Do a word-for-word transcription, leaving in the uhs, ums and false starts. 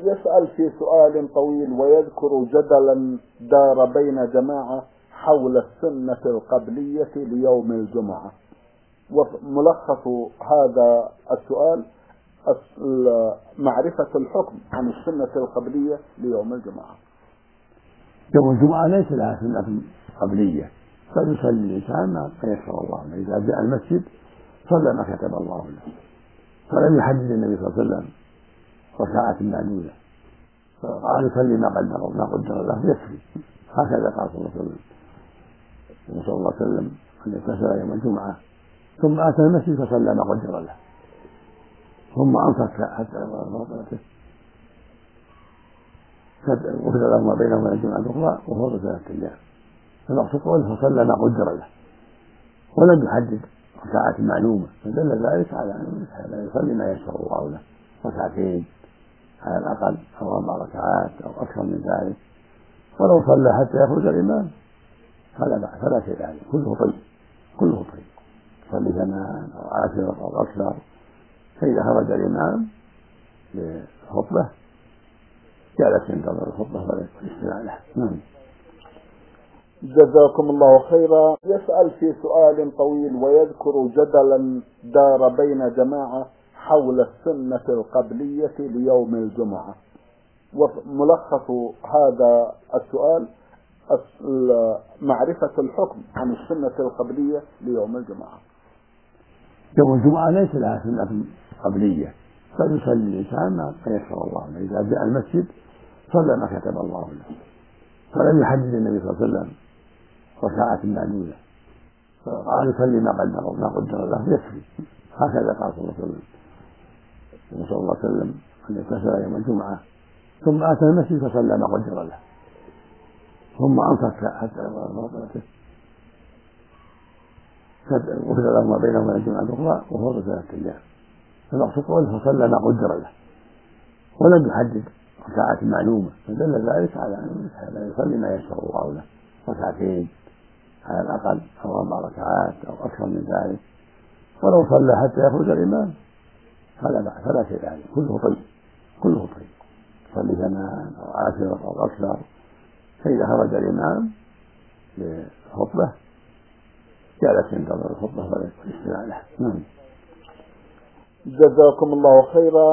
يسأل في سؤال طويل ويذكر جدلا دار بين جماعة حول السنة القبلية ليوم الجمعة. وملخص هذا السؤال معرفة الحكم عن السنة القبلية ليوم الجمعة. يوم الجمعة ليس لها سنة قبلية، فيصلي الإنسان ما يسر الله له. إذا جاء المسجد صلى ما كتب الله له، فلم يحدد النبي صلى الله عليه وسلم ركعات معدودة، فقال يصلي ما قدر ما قدر له يكفي. هكذا قال صلى الله عليه وسلم. صلى الله عليه وسلم أن اغتسل يوم الجمعة ثم أتى المسجد فصلى ما قدر له، ثم أنصت حتى غفر له ما بينه وبين الجمعة الأخرى وهو ثلاثة أيام. فالمقصود قوله فصلى ما قدر له، ولم يحدد ركعات معلومة، فدل ذلك على أن لا يصلي ما يسر الله له، ركعتين على الأقل أو أربع ركعات أو أكثر من ذلك. ولو صلى حتى يخرج الإمام فلا بأس، فلا شيء عليه، كله طيب كله طيب، صلي ثمان أو عشر أو أكثر. فإذا خرج الإمام للخطبة جلس ينتظر الخطبة والاستماع لها. نعم. جزاكم الله خيرا. يسأل في سؤال طويل ويذكر جدلا دار بين جماعة حول السنة القبلية ليوم الجمعة. وملخص هذا السؤال معرفة الحكم عن السنة القبلية ليوم الجمعة. يوم الجمعة ليس لها سنة قبلية، فيصلي الإنسان ما يسر الله له. إذا جاء المسجد صلى ما كتب الله له، فلم يحدد النبي صلى الله عليه وسلم ركعات معدودة، فقال يصلي ما قدر ما قدر له يكفي. هكذا قال صلى الله عليه وسلم. صلى الله عليه وسلم أن اغتسل يوم الجمعة ثم أتى المسجد فصلى ما قدر له، ثم أنصت حتى غفر له ما بينه وبين الجمعة الأخرى وهو ثلاثة أيام. فالمقصود قوله فصلى ما قدر له، ولم يحدد ركعات معلومة، فدل ذلك على أن لا يصلي ما يسر الله له، ركعتين على الأقل أو أربع ركعات أو أكثر من ذلك. ولو صلى حتى يخرج الإمام فلا بأس، فلا شيء عليه، كله طيب كله طيب، صلي ثمان أو عشر أو أكثر. فإذا خرج الإمام للخطبة جلس ينتظر الخطبة والاستماع لها. نعم. جزاكم الله خيرا.